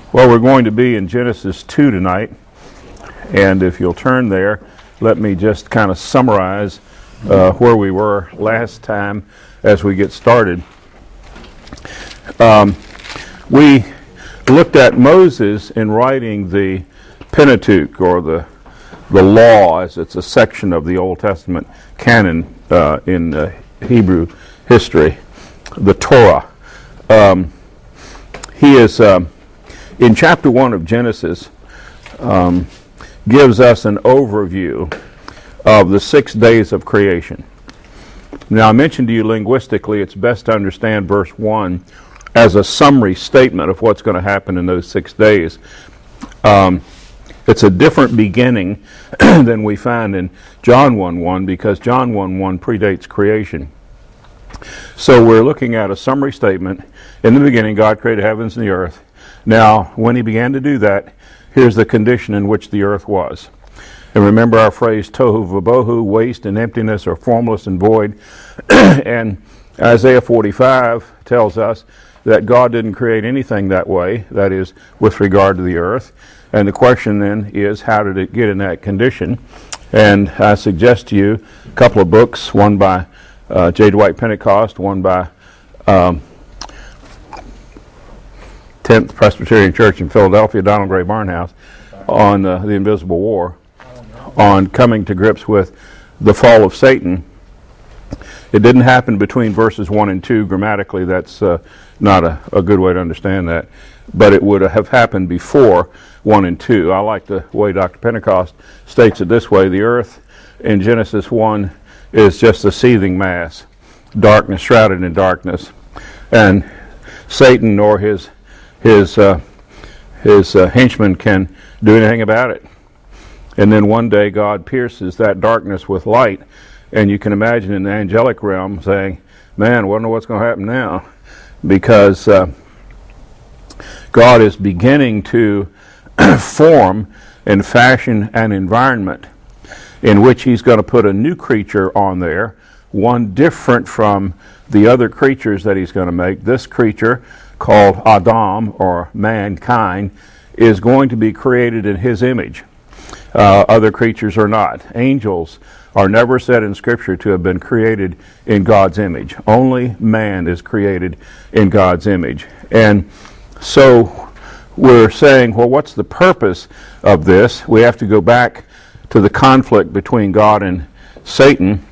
Well, we're going to be in Genesis 2 tonight, and if you'll turn there, let me just kind of summarize where we were last time as we get started. We looked at Moses in writing the Pentateuch, or the law, as it's a section of the Old Testament canon in Hebrew history, the Torah. He is, in chapter 1 of Genesis, gives us an overview of the 6 days of creation. Now, I mentioned to you linguistically, it's best to understand verse 1 as a summary statement of what's going to happen in those 6 days. It's a different beginning than we find in John 1:1, because John 1:1 predates creation. So we're looking at a summary statement. In the beginning, God created heavens and the earth. Now, when he began to do that, here's the condition in which the earth was. And remember our phrase, tohu vabohu, waste and emptiness, or formless and void. And Isaiah 45 tells us that God didn't create anything that way, that is, with regard to the earth. And the question then is, how did it get in that condition? And I suggest to you a couple of books, one by J. Dwight Pentecost, one by 10th Presbyterian Church in Philadelphia, Donald Gray Barnhouse, on the Invisible War, on coming to grips with the fall of Satan. It didn't happen between verses 1 and 2 grammatically. That's not a good way to understand that. But it would have happened before 1 and 2. I like the way Dr. Pentecost states it this way. The earth in Genesis 1 is just a seething mass, darkness, shrouded in darkness. And Satan nor his henchmen can do anything about it. And then one day God pierces that darkness with light, and you can imagine in the angelic realm saying, man, I wonder what's going to happen now, because God is beginning to form and fashion an environment in which he's going to put a new creature on there, one different from the other creatures that he's going to make. This creature, called Adam, or mankind, is going to be created in his image. Other creatures are not. Angels are never said in Scripture to have been created in God's image. Only man is created in God's image. And so we're saying, well, what's the purpose of this? We have to go back to the conflict between God and Satan,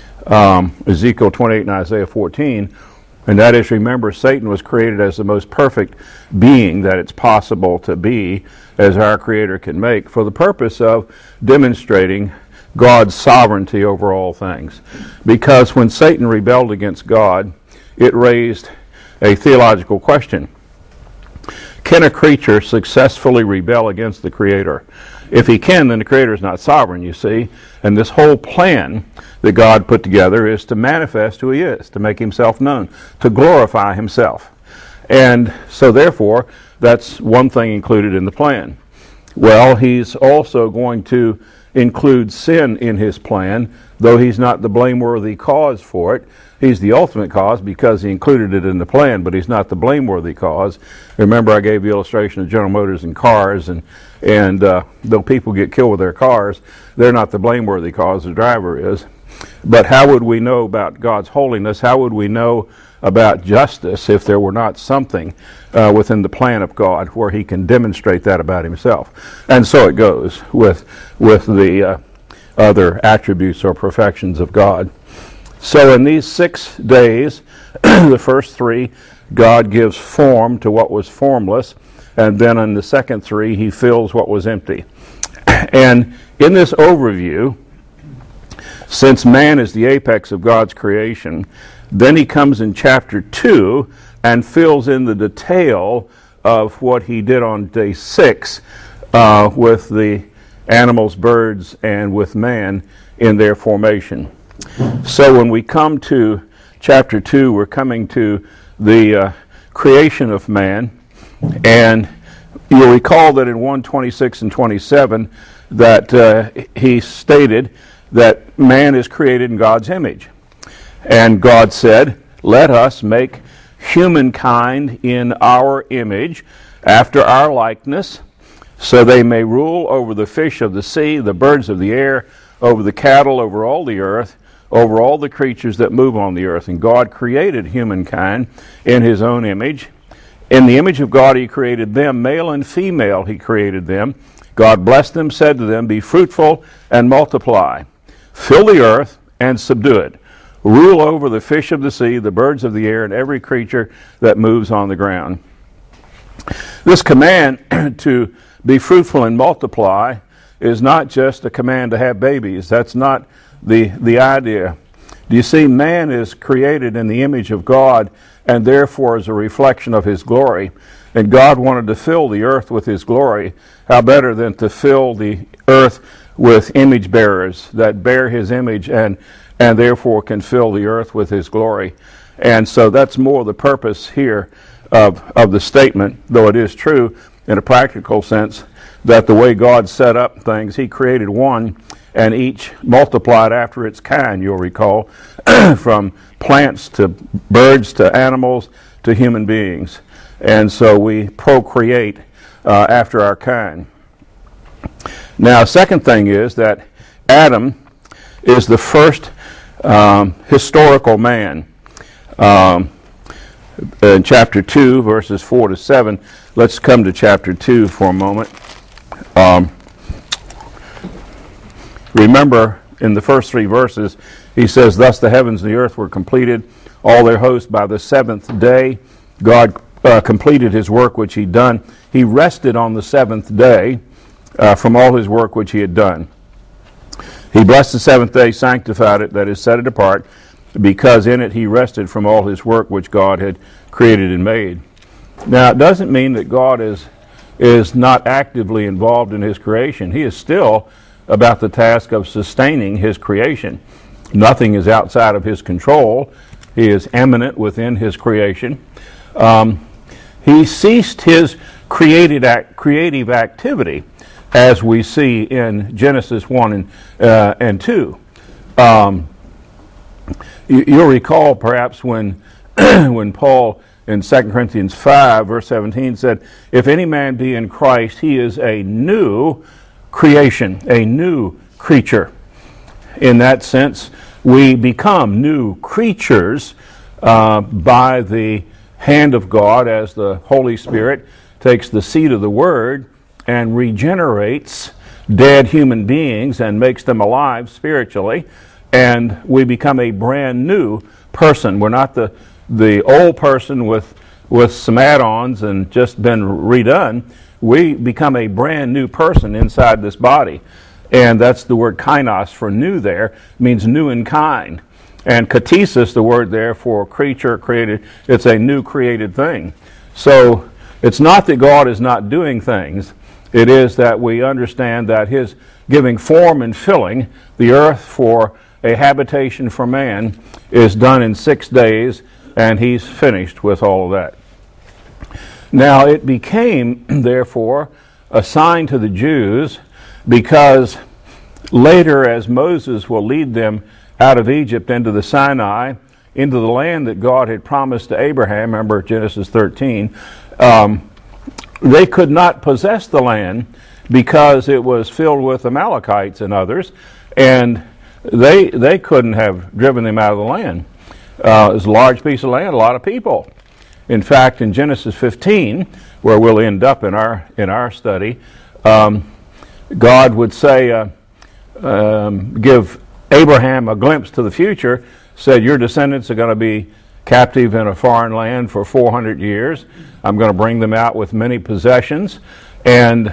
Ezekiel 28 and Isaiah 14. And that is, remember, Satan was created as the most perfect being that it's possible to be, as our Creator can make, for the purpose of demonstrating God's sovereignty over all things. Because when Satan rebelled against God, it raised a theological question. Can a creature successfully rebel against the Creator? If he can, then the Creator is not sovereign, you see. And this whole plan that God put together is to manifest who he is, to make himself known, to glorify himself. And so therefore, that's one thing included in the plan. Well, he's also going to include sin in his plan, though he's not the blameworthy cause for it. He's the ultimate cause because he included it in the plan, but he's not the blameworthy cause. Remember, I gave the illustration of General Motors and cars, and though people get killed with their cars, they're not the blameworthy cause, the driver is. But how would we know about God's holiness? How would we know about justice if there were not something within the plan of God where he can demonstrate that about himself? And so it goes with the other attributes or perfections of God. So in these 6 days, the first 3, God gives form to what was formless, and then in the second 3, he fills what was empty. And in this overview, since man is the apex of God's creation, then he comes in chapter 2 and fills in the detail of what he did on day 6 with the animals, birds, and with man in their formation. So when we come to chapter 2, we're coming to the creation of man. And you'll recall that in 1:26 and 27 that he stated that man is created in God's image. And God said, let us make humankind in our image, after our likeness, so they may rule over the fish of the sea, the birds of the air, over the cattle, over all the earth, over all the creatures that move on the earth. And God created humankind in his own image. In the image of God he created them, male and female he created them. God blessed them, said to them, be fruitful and multiply. Fill the earth and subdue it. Rule over the fish of the sea, the birds of the air, and every creature that moves on the ground. This command to be fruitful and multiply is not just a command to have babies. That's not the idea. Do you see, man is created in the image of God and therefore is a reflection of his glory. And God wanted to fill the earth with his glory. How better than to fill the earth with image bearers that bear his image and therefore can fill the earth with his glory. And so that's more the purpose here of the statement, though it is true in a practical sense that the way God set up things, he created one and each multiplied after its kind, you'll recall, from plants to birds to animals to human beings. And so we procreate after our kind. Now, second thing is that Adam is the first historical man. In chapter 2, verses 4 to 7, let's come to chapter 2 for a moment. Remember, in the first 3 verses, he says, thus the heavens and the earth were completed, all their host by the seventh day. God completed his work which he'd done. He rested on the seventh day from all his work which he had done. He blessed the seventh day, sanctified it, that is, set it apart, because in it he rested from all his work which God had created and made. Now, it doesn't mean that God is not actively involved in his creation. He is still about the task of sustaining his creation. Nothing is outside of his control. He is eminent within his creation. He ceased his creative activity, as we see in Genesis 1 and 2. You'll recall perhaps when Paul in 2 Corinthians 5, verse 17 said, if any man be in Christ, he is a new creation, a new creature. In that sense, we become new creatures by the hand of God as the Holy Spirit takes the seed of the Word and regenerates dead human beings and makes them alive spiritually, and we become a brand new person. We're not the old person with some add-ons and just been redone. We become a brand new person inside this body. And that's the word kainos for new there. It means new in kind. And katesis, the word there for creature, created, it's a new created thing. So it's not that God is not doing things. It is that we understand that his giving form and filling the earth for a habitation for man is done in 6 days, and he's finished with all of that. Now, it became, therefore, a sign to the Jews, because later, as Moses will lead them out of Egypt into the Sinai, into the land that God had promised to Abraham, remember Genesis 13, they could not possess the land because it was filled with Amalekites and others, and they couldn't have driven them out of the land. It was a large piece of land, a lot of people. In fact, in Genesis 15, where we'll end up in our study, God would say, give Abraham a glimpse to the future, said, your descendants are going to be captive in a foreign land for 400 years. I'm going to bring them out with many possessions. And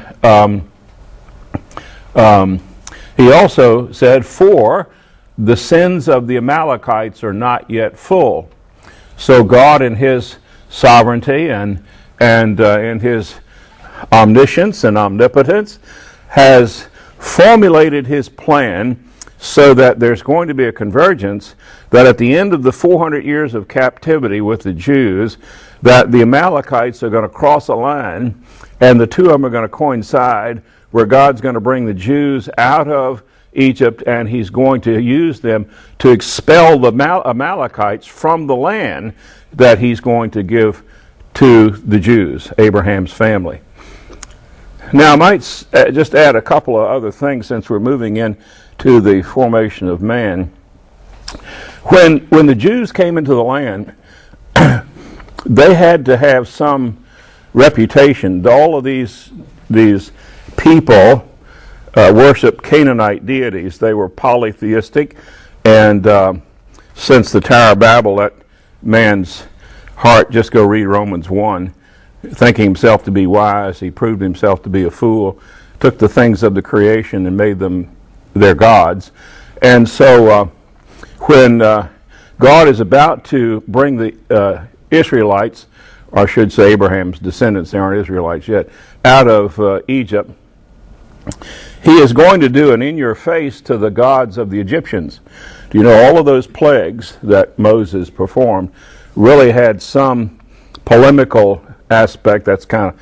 he also said, for the sins of the Amalekites are not yet full. So God, in his sovereignty and in his omniscience and omnipotence, has formulated his plan so that there's going to be a convergence, that at the end of the 400 years of captivity with the Jews, that the Amalekites are going to cross a line, and the two of them are going to coincide, where God's going to bring the Jews out of Egypt, and he's going to use them to expel the Amalekites from the land that he's going to give to the Jews, Abraham's family. Now, I might just add a couple of other things since we're moving into the formation of man. When the Jews came into the land, they had to have some reputation. All of these people worshiped Canaanite deities. They were polytheistic, and since the Tower of Babel, that man's heart, just go read Romans 1, thinking himself to be wise, he proved himself to be a fool, took the things of the creation and made them their gods. And so when God is about to bring the Israelites, or I should say Abraham's descendants, they aren't Israelites yet, out of Egypt, he is going to do an in-your-face to the gods of the Egyptians. Do you know all of those plagues that Moses performed really had some polemical aspect? That's kind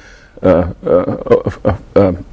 of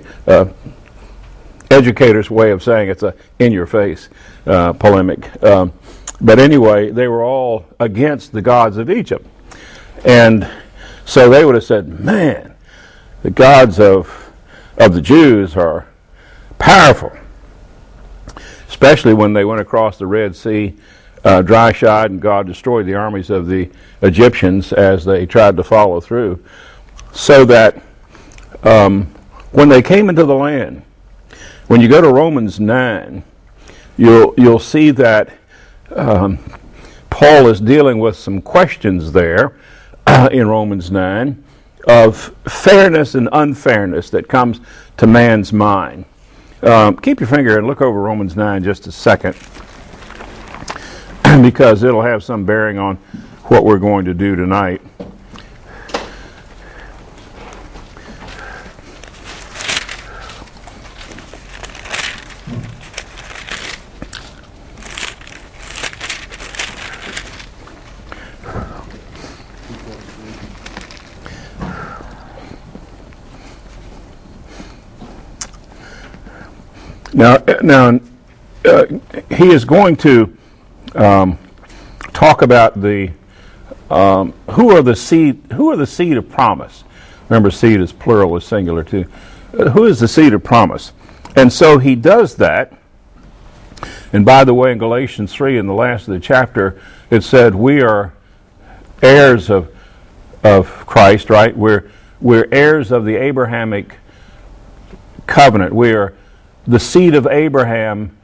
educator's way of saying it's a in-your-face polemic. But anyway, they were all against the gods of Egypt. And so they would have said, man, the gods of the Jews are powerful. Especially when they went across the Red Sea dry-shod, and God destroyed the armies of the Egyptians as they tried to follow through. So that when they came into the land, when you go to Romans 9, you'll see that Paul is dealing with some questions there in Romans 9 of fairness and unfairness that comes to man's mind. Keep your finger and look over Romans 9 just a second, because it'll have some bearing on what we're going to do tonight. Now, he is going to talk about the who are the seed of promise. Remember, seed is plural, is singular too. Who is the seed of promise? And so he does that. And by the way, in Galatians 3, in the last of the chapter, it said we are heirs of Christ, right? We're heirs of the Abrahamic covenant. We are the seed of Abraham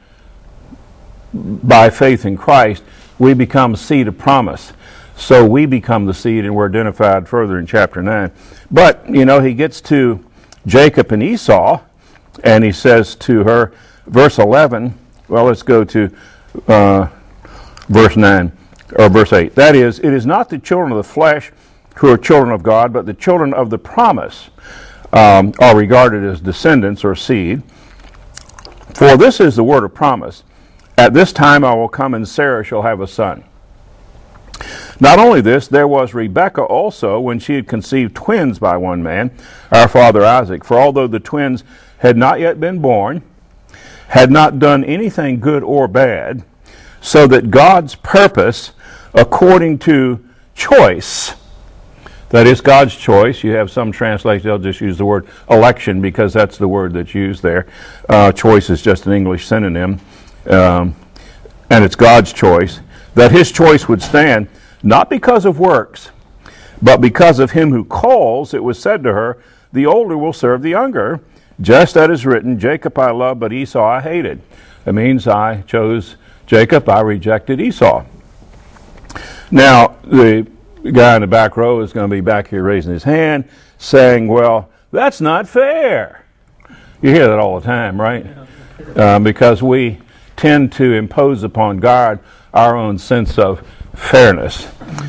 by faith in Christ. We become seed of promise. So we become the seed, and we're identified further in chapter 9. But, he gets to Jacob and Esau, and he says to her, verse 11, well, let's go to verse 9, or verse 8. That is, it is not the children of the flesh who are children of God, but the children of the promise are regarded as descendants or seed. For this is the word of promise. At this time I will come, and Sarah shall have a son. Not only this, there was Rebekah also, when she had conceived twins by one man, our father Isaac. For although the twins had not yet been born, had not done anything good or bad, so that God's purpose, according to choice, that is God's choice. You have some translations, they'll just use the word election because that's the word that's used there. Choice is just an English synonym. And it's God's choice. That his choice would stand, not because of works, but because of him who calls. It was said to her, the older will serve the younger. Just as is written, Jacob I loved, but Esau I hated. It means I chose Jacob, I rejected Esau. Now, the guy in the back row is going to be back here raising his hand, saying, well, that's not fair. You hear that all the time, right? Because we tend to impose upon God our own sense of fairness.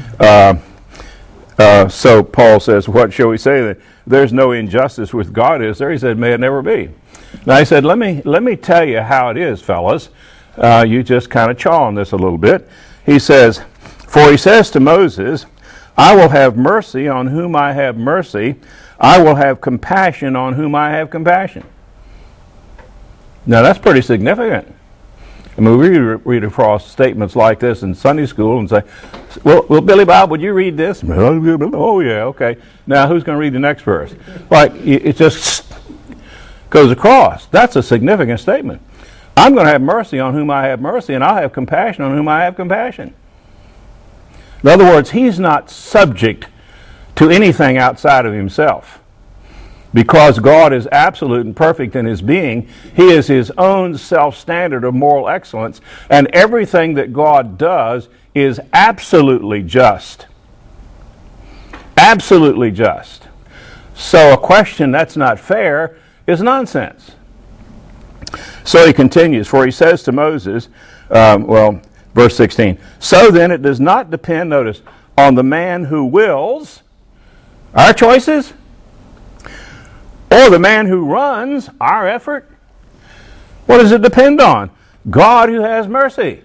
So Paul says, what shall we say? That there's no injustice with God, is there? He said, may it never be. Now he said, let me tell you how it is, fellas. You just kind of chaw on this a little bit. He says, for he says to Moses, I will have mercy on whom I have mercy. I will have compassion on whom I have compassion. Now that's pretty significant. I mean, we read across statements like this in Sunday school and say, well, Billy Bob, would you read this? Oh, yeah, okay. Now, who's going to read the next verse? Like, it just goes across. That's a significant statement. I'm going to have mercy on whom I have mercy, and I'll have compassion on whom I have compassion. In other words, he's not subject to anything outside of himself. Because God is absolute and perfect in his being, he is his own self-standard of moral excellence, and everything that God does is absolutely just. Absolutely just. So a question that's not fair is nonsense. So he continues, for he says to Moses, verse 16, so then it does not depend, notice, on the man who wills, our choices, or the man who runs, our effort. What does it depend on? God who has mercy.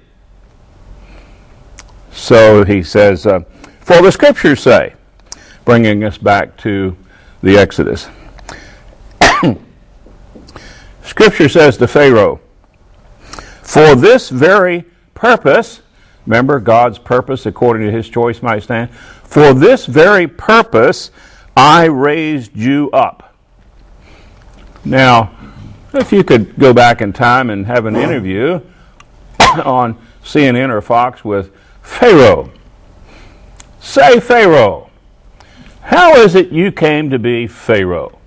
So he says, for the scriptures say, bringing us back to the Exodus. Scripture says to Pharaoh, for this very purpose, remember God's purpose according to his choice might stand, for this very purpose I raised you up. Now, if you could go back in time and have an interview on CNN or Fox with Pharaoh. Say, Pharaoh, how is it you came to be Pharaoh?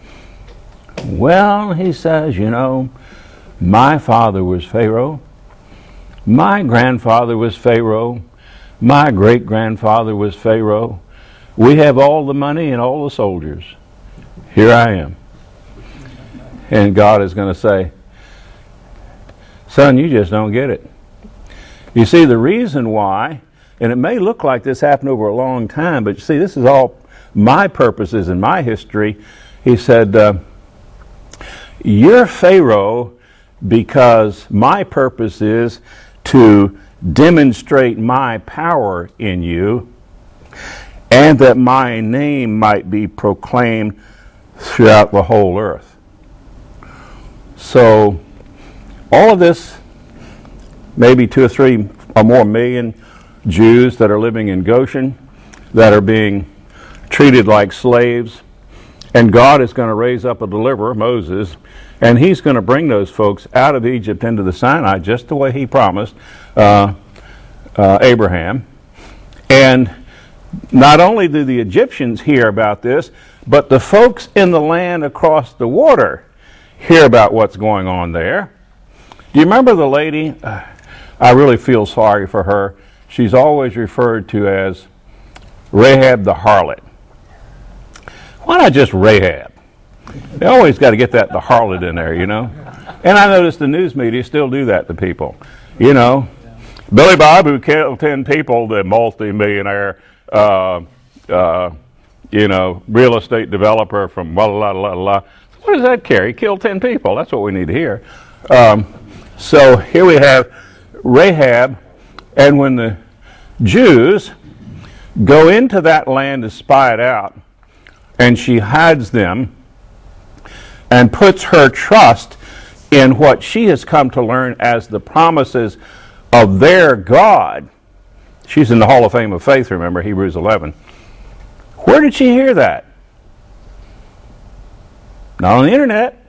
Well, he says, my father was Pharaoh. My grandfather was Pharaoh. My great-grandfather was Pharaoh. We have all the money and all the soldiers. Here I am. And God is going to say, son, you just don't get it. You see, the reason why, and it may look like this happened over a long time, but you see, this is all my purposes and my history. He said, you're Pharaoh because my purpose is to demonstrate my power in you and that my name might be proclaimed throughout the whole earth. So, all of this, maybe 2 or 3 or more million Jews that are living in Goshen, that are being treated like slaves, and God is going to raise up a deliverer, Moses, and he's going to bring those folks out of Egypt into the Sinai, just the way he promised Abraham. And not only do the Egyptians hear about this, but the folks in the land across the water hear about what's going on there. Do you remember the lady? I really feel sorry for her. She's always referred to as Rahab the harlot. Why not just Rahab? They always got to get the harlot in there, And I notice the news media still do that to people. Billy Bob, who killed 10 people, the multi-millionaire, real estate developer from blah, blah, blah, blah. What does that care? He killed 10 people. That's what we need to hear. So here we have Rahab, and when the Jews go into that land to spy it out, and she hides them and puts her trust in what she has come to learn as the promises of their God. She's in the Hall of Fame of Faith, remember, Hebrews 11. Where did she hear that? Not on the internet.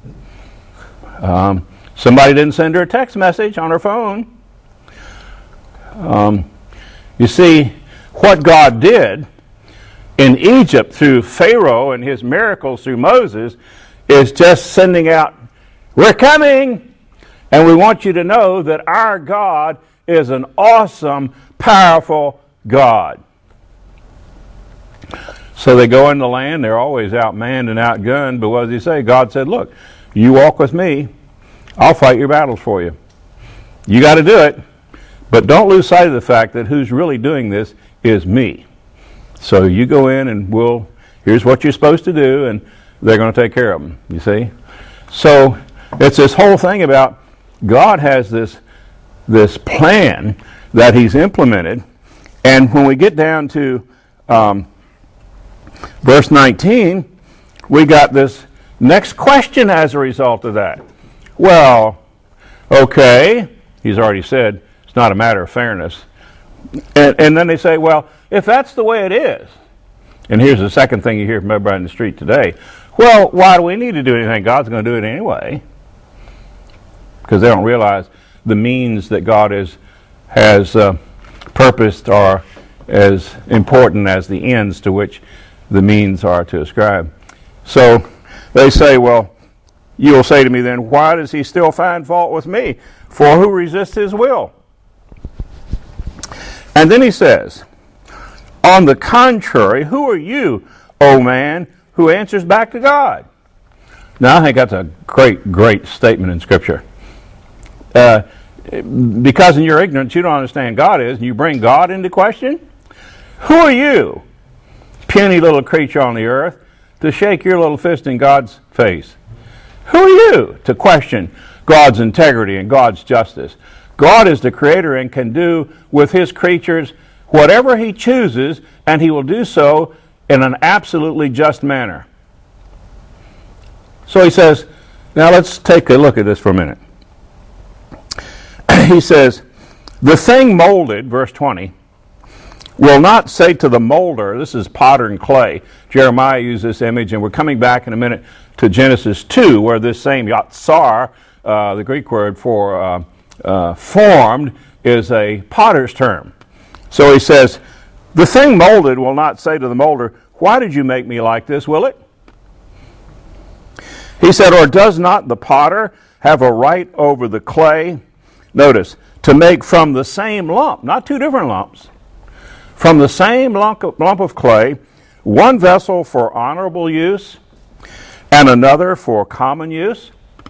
Somebody didn't send her a text message on her phone. You see, what God did in Egypt through Pharaoh and his miracles through Moses is just sending out, we're coming, and we want you to know that our God is an awesome, powerful God. So they go in the land, they're always outmanned and outgunned, but what does he say? God said, look, you walk with me, I'll fight your battles for you. You got to do it, but don't lose sight of the fact that who's really doing this is me. So you go in and here's what you're supposed to do, and they're going to take care of them, you see? So it's this whole thing about God has this plan that he's implemented, and when we get down to verse 19, we got this next question as a result of that. Well, okay, He's already said it's not a matter of fairness. And then they say, well, if that's the way it is, and here's the second thing you hear from everybody in the street today, well, why do we need to do anything? God's going to do it anyway. Because they don't realize the means that God has purposed are as important as the ends to which the means are to ascribe. So they say, well, you will say to me then, why does he still find fault with me? For who resists his will? And then he says, on the contrary, who are you, O man, who answers back to God? Now, I think that's a great statement in Scripture. Because in your ignorance, you don't understand God is, and you bring God into question? Who are you, puny little creature on the earth, to shake your little fist in God's face? Who are you to question God's integrity and God's justice? God is the creator and can do with his creatures whatever he chooses, and he will do so in an absolutely just manner. So he says, now let's take a look at this for a minute. He says, the thing molded, verse 20, will not say to the molder, this is potter and clay. Jeremiah used this image, and we're coming back in a minute to Genesis 2, where this same yatsar, the Greek word for formed, is a potter's term. So he says, the thing molded will not say to the molder, why did you make me like this, will it? He said, or does not the potter have a right over the clay? Notice, to make from the same lump, not two different lumps, from the same lump of clay, one vessel for honorable use and another for common use?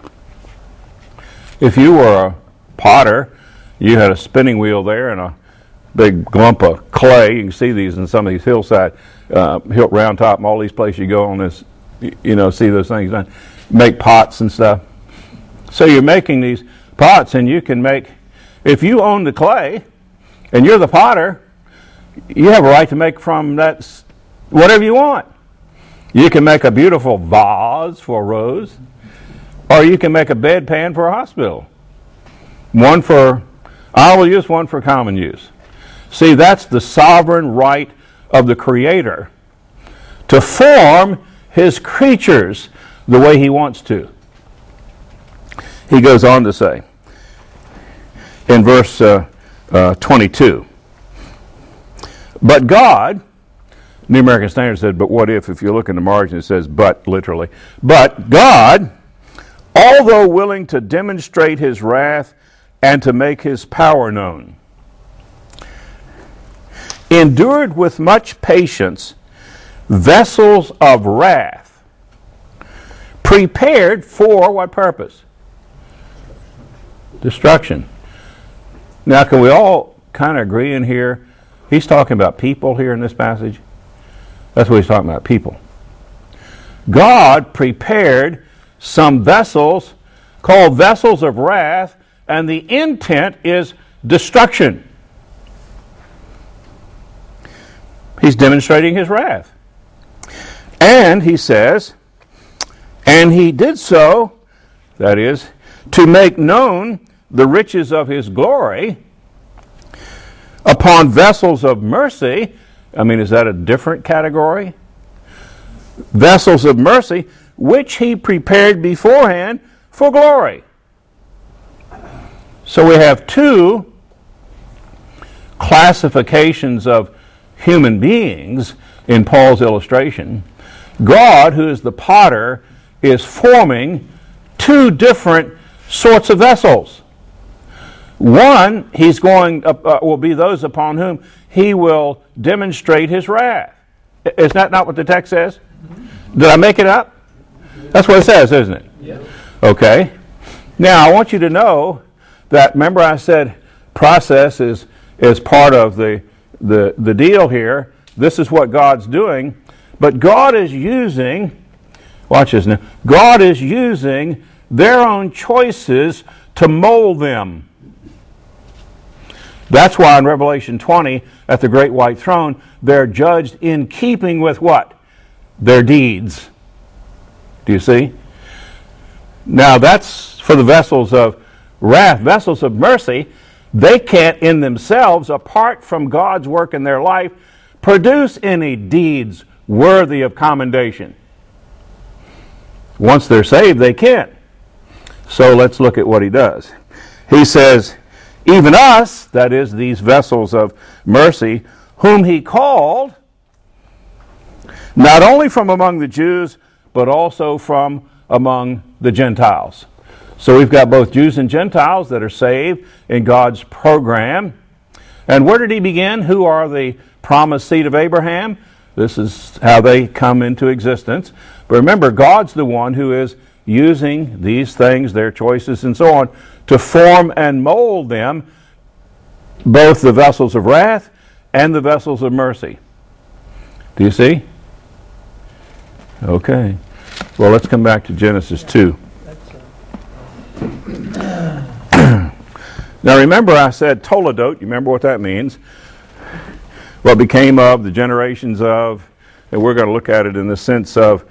If you were a potter, you had a spinning wheel there and a big lump of clay. You can see these in some of these hillside, round top, and all these places you go on this, see those things done. Make pots and stuff. So you're making these pots, and you can make, if you own the clay and you're the potter, you have a right to make from that whatever you want. You can make a beautiful vase for a rose, or you can make a bedpan for a hospital. One for honorable use, one for common use. See, that's the sovereign right of the Creator to form his creatures the way he wants to. He goes on to say, in verse 22, but God, New American Standard said, but what if you look in the margin, it says but, literally. But God, although willing to demonstrate his wrath and to make his power known, endured with much patience vessels of wrath, prepared for what purpose? Destruction. Now, can we all kind of agree in here? He's talking about people here in this passage. That's what he's talking about, people. God prepared some vessels called vessels of wrath, and the intent is destruction. He's demonstrating his wrath. And he says, and he did so, that is, to make known the riches of his glory upon vessels of mercy. I mean, is that a different category? Vessels of mercy, which he prepared beforehand for glory. So we have two classifications of human beings in Paul's illustration. God, who is the potter, is forming two different sorts of vessels. One, he's going will be those upon whom he will demonstrate his wrath. Is that not what the text says? Did I make it up? That's what it says, isn't it? Yeah. Okay. Now, I want you to know that, remember I said process is part of the deal here. This is what God's doing. But God is using, watch this now, God is using their own choices to mold them. That's why in Revelation 20, at the great white throne, they're judged in keeping with what? Their deeds. Do you see? Now that's for the vessels of wrath, vessels of mercy, they can't in themselves, apart from God's work in their life, produce any deeds worthy of commendation. Once they're saved, they can't. So let's look at what he does. He says, even us, that is, these vessels of mercy, whom he called, not only from among the Jews, but also from among the Gentiles. So we've got both Jews and Gentiles that are saved in God's program. And where did he begin? Who are the promised seed of Abraham? This is how they come into existence. But remember, God's the one who is using these things, their choices and so on, to form and mold them, both the vessels of wrath and the vessels of mercy. Do you see? Okay. Well, let's come back to Genesis 2. Now remember I said toledot. You remember what that means? What became of, the generations of, and we're going to look at it in the sense of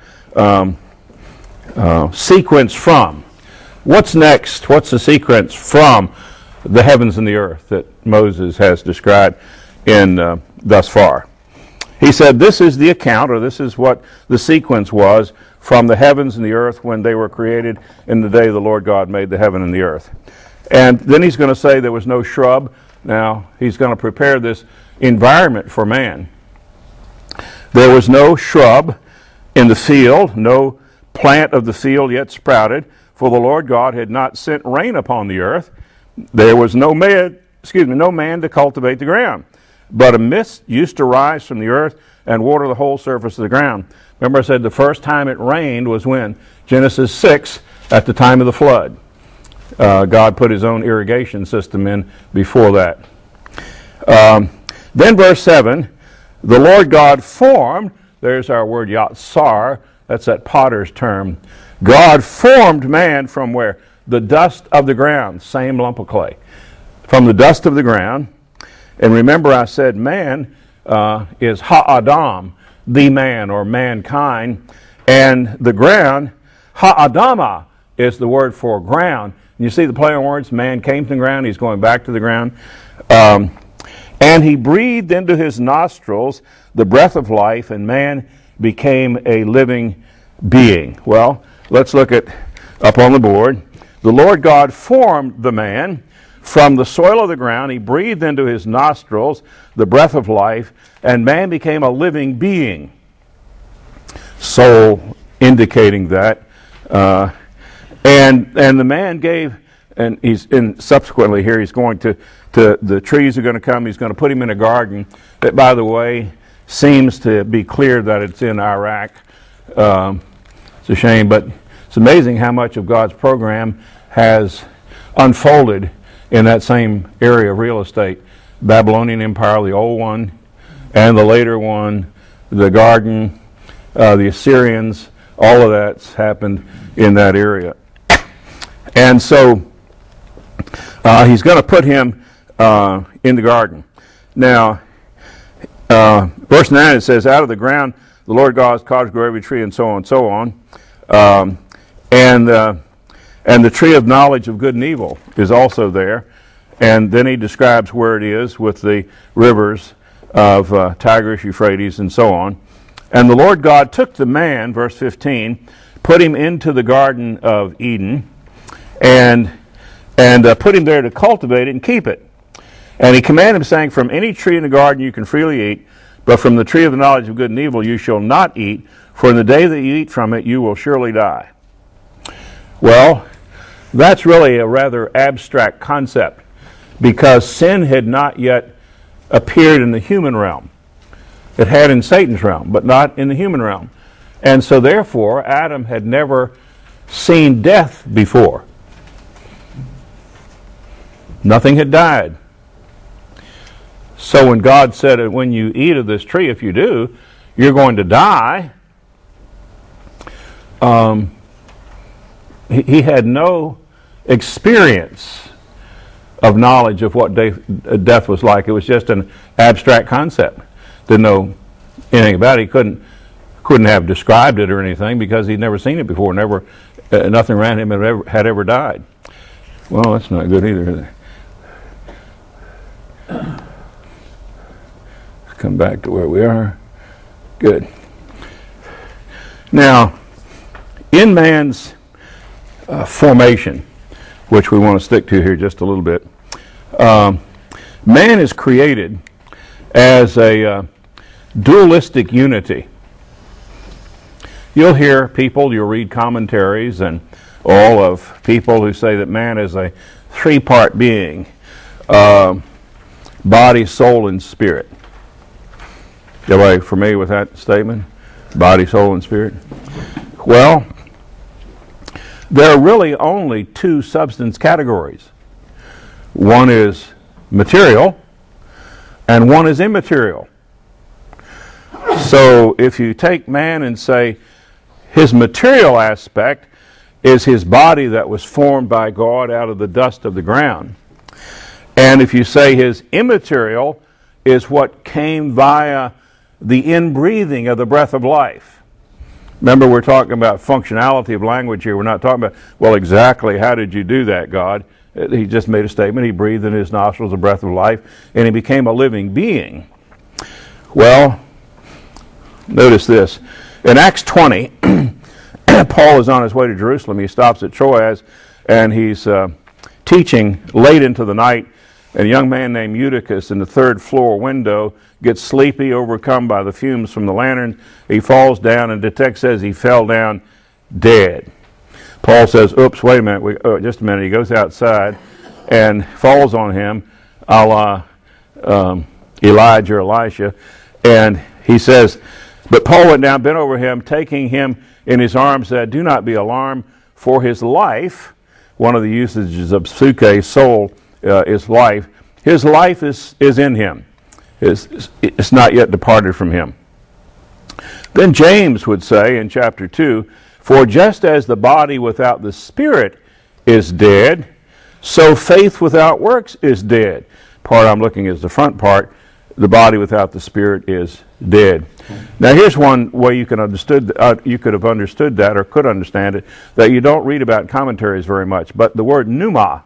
sequence from. What's next? What's the sequence from the heavens and the earth that Moses has described in thus far? He said this is the account, or this is what the sequence was from the heavens and the earth when they were created in the day the Lord God made the heaven and the earth. And then he's going to say there was no shrub. Now he's going to prepare this environment for man. There was no shrub in the field, no plant of the field yet sprouted, for the Lord God had not sent rain upon the earth. There was no man to cultivate the ground. But a mist used to rise from the earth and water the whole surface of the ground. Remember I said the first time it rained was when? Genesis 6, at the time of the flood. God put his own irrigation system in before that. Then verse 7, the Lord God formed, there's our word yatsar, that's that potter's term. God formed man from where? The dust of the ground, same lump of clay. From the dust of the ground. And remember I said man is ha'adam, the man or mankind. And the ground, ha'adama, is the word for ground. And you see the play on words? Man came to the ground, he's going back to the ground. And he breathed into his nostrils the breath of life, and man became a living being. Well, let's look at up on the board. The Lord God formed the man from the soil of the ground. He breathed into his nostrils the breath of life, and man became a living being. Soul indicating that. And the man gave, and subsequently here he's going to the trees are going to come. He's going to put him in a garden that, by the way, seems to be clear that it's in Iraq. It's a shame, but it's amazing how much of God's program has unfolded in that same area of real estate. Babylonian Empire, the old one, and the later one, the garden, the Assyrians, all of that's happened in that area. And so he's going to put him in the garden. Now, verse 9 it says, out of the ground the Lord God has caused to grow every tree, and so on and so on. And the tree of knowledge of good and evil is also there. And then he describes where it is with the rivers of Tigris, Euphrates, and so on. And the Lord God took the man, verse 15, put him into the Garden of Eden, and put him there to cultivate it and keep it. And he commanded him, saying, from any tree in the garden you can freely eat, but from the tree of the knowledge of good and evil you shall not eat, for in the day that you eat from it you will surely die. Well, that's really a rather abstract concept, because sin had not yet appeared in the human realm. It had in Satan's realm, but not in the human realm. And so therefore, Adam had never seen death before. Nothing had died. So when God said that when you eat of this tree, if you do, you're going to die, he had no experience of knowledge of what death was like. It was just an abstract concept. Didn't know anything about it. He couldn't have described it or anything because he'd never seen it before. Nothing around him had ever died. Well, that's not good either, is it? Let's come back to where we are. Good. Now, in man's formation, which we want to stick to here just a little bit, man is created as a dualistic unity. You'll hear people, you'll read commentaries and all of people who say that man is a three-part being, body, soul, and spirit. Everybody familiar with that statement? Body, soul, and spirit? Well, there are really only two substance categories. One is material, and one is immaterial. So if you take man and say his material aspect is his body that was formed by God out of the dust of the ground, and if you say his immaterial is what came via the inbreathing of the breath of life. Remember, we're talking about functionality of language here. We're not talking about, well, exactly how did you do that, God? He just made a statement. He breathed in his nostrils the breath of life, and he became a living being. Well, notice this. In Acts 20, Paul is on his way to Jerusalem. He stops at Troas, and he's teaching late into the night. And a young man named Eutychus in the third floor window gets sleepy, overcome by the fumes from the lantern. He falls down, and the text says he fell down dead. Paul says, oops, wait a minute, just a minute. He goes outside and falls on him, a la Elijah or Elisha. And he says, but Paul went down, bent over him, taking him in his arms, said, do not be alarmed, for his life, one of the usages of psuche, soul, is life. His life is in him. It's not yet departed from him. Then James would say in chapter 2, for just as the body without the spirit is dead, so faith without works is dead. Part I'm looking is the front part. The body without the spirit is dead. Now here's one way you could have understood that, or could understand it, that you don't read about in commentaries very much. But the word pneuma,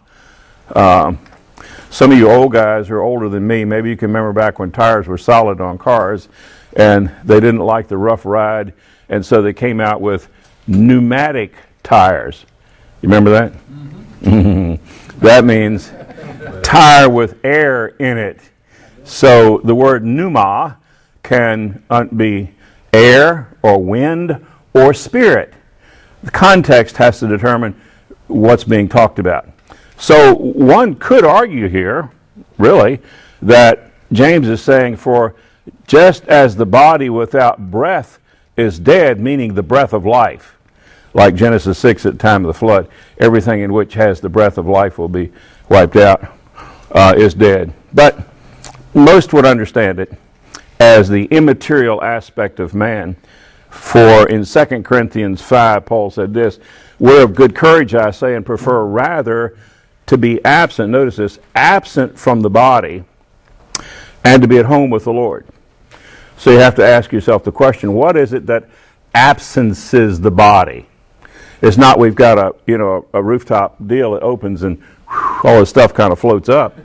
some of you old guys are older than me. Maybe you can remember back when tires were solid on cars, and they didn't like the rough ride, and so they came out with pneumatic tires. You remember that? Mm-hmm. That means tire with air in it. So the word pneuma can be air or wind or spirit. The context has to determine what's being talked about. So one could argue here, really, that James is saying, for just as the body without breath is dead, meaning the breath of life, like Genesis 6 at the time of the flood, everything in which has the breath of life will be wiped out, is dead. But most would understand it as the immaterial aspect of man. For in 2 Corinthians 5, Paul said this, we're of good courage, I say, and prefer rather to be absent, notice this, absent from the body, and to be at home with the Lord. So you have to ask yourself the question, what is it that absences the body? It's not we've got a rooftop deal that opens and all this stuff kind of floats up.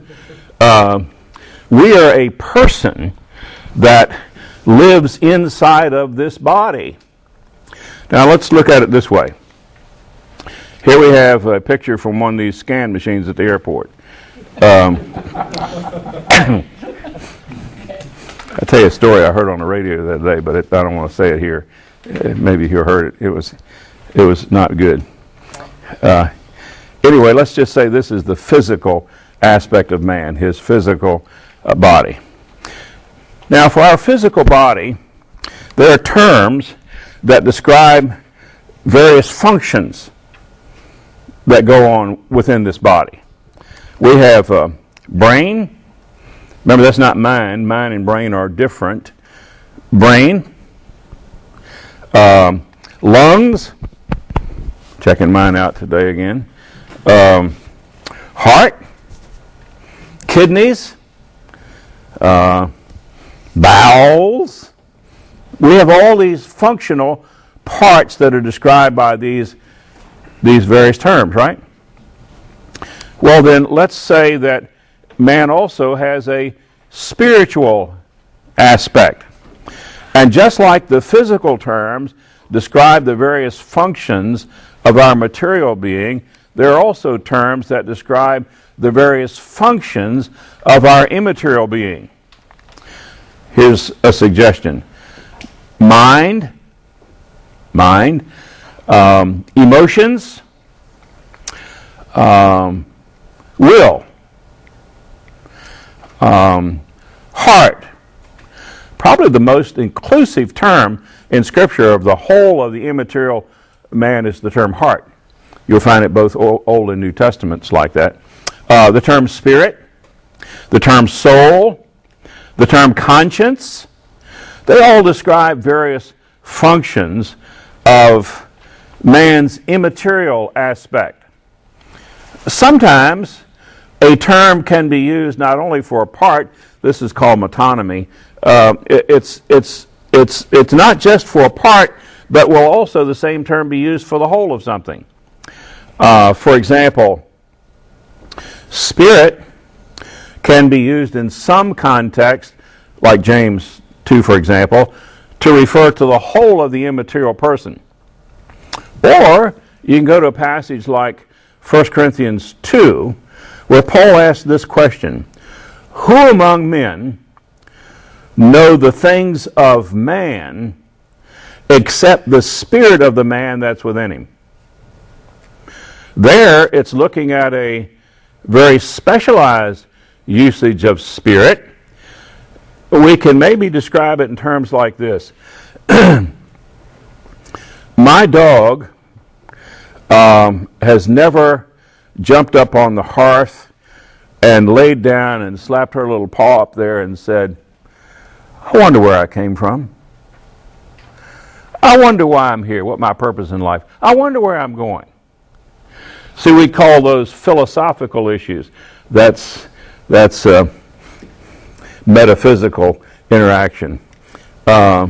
We are a person that lives inside of this body. Now let's look at it this way. Here we have a picture from one of these scan machines at the airport. I'll tell you a story I heard on the radio the other day, but I don't want to say it here. Maybe you heard it. It was not good. Anyway, let's just say this is the physical aspect of man, his physical body. Now, for our physical body, there are terms that describe various functions that go on within this body. We have brain. Remember, that's not mind. Mind and brain are different. Brain. Lungs. Checking mine out today again. Heart. Kidneys. Bowels. We have all these functional parts that are described by these various terms, right? Well, then let's say that man also has a spiritual aspect. And just like the physical terms describe the various functions of our material being, there are also terms that describe the various functions of our immaterial being. Here's a suggestion. Mind, emotions, will, heart. Probably the most inclusive term in Scripture of the whole of the immaterial man is the term heart. You'll find it both Old and New Testaments like that. The term spirit, the term soul, the term conscience, they all describe various functions of man's immaterial aspect. Sometimes a term can be used not only for a part, this is called metonymy, it's not just for a part, but will also the same term be used for the whole of something. For example, spirit can be used in some context, like James 2, for example, to refer to the whole of the immaterial person. Or you can go to a passage like 1 Corinthians 2, where Paul asks this question: who among men know the things of man except the spirit of the man that's within him? There, it's looking at a very specialized usage of spirit. We can maybe describe it in terms like this. My dog has never jumped up on the hearth and laid down and slapped her little paw up there and said, I wonder where I came from. I wonder why I'm here, what my purpose in life. I wonder where I'm going. See, we call those philosophical issues. That's metaphysical interaction. They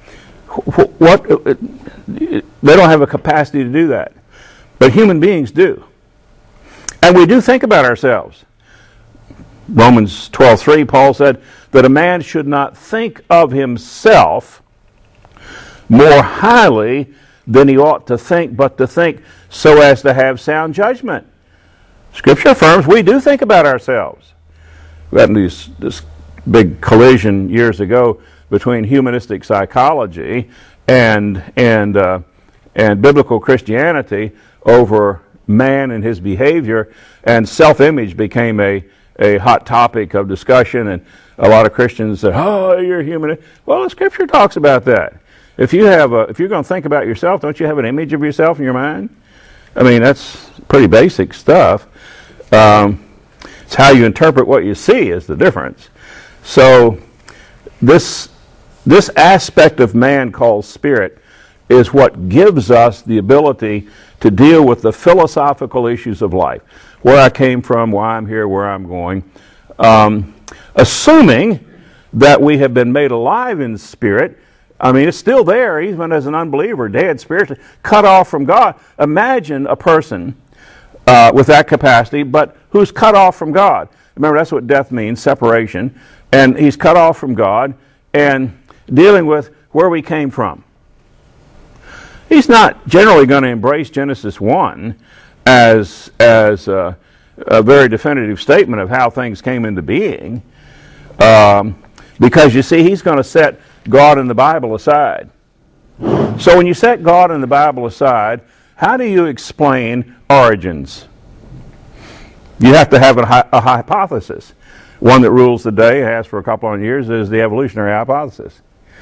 don't have a capacity to do that. But human beings do. And we do think about ourselves. Romans 12:3, Paul said that a man should not think of himself more highly than he ought to think, but to think so as to have sound judgment. Scripture affirms we do think about ourselves. We had this big collision years ago between humanistic psychology and biblical Christianity over man and his behavior, and self-image became a hot topic of discussion, and a lot of Christians said, oh, you're human. Well, the Scripture talks about that. If you're going to think about yourself, don't you have an image of yourself in your mind? I mean, that's pretty basic stuff. It's how you interpret what you see is the difference. So this aspect of man called spirit is what gives us the ability to deal with the philosophical issues of life. Where I came from, why I'm here, where I'm going. Assuming that we have been made alive in spirit. I mean, it's still there, even as an unbeliever, dead spiritually, cut off from God. Imagine a person with that capacity, but who's cut off from God. Remember, that's what death means, separation. And he's cut off from God and dealing with where we came from. He's not generally going to embrace Genesis 1 as a very definitive statement of how things came into being. Because, you see, he's going to set God and the Bible aside. So when you set God and the Bible aside, how do you explain origins? You have to have a hypothesis. One that rules the day, has for a couple of years, is the evolutionary hypothesis.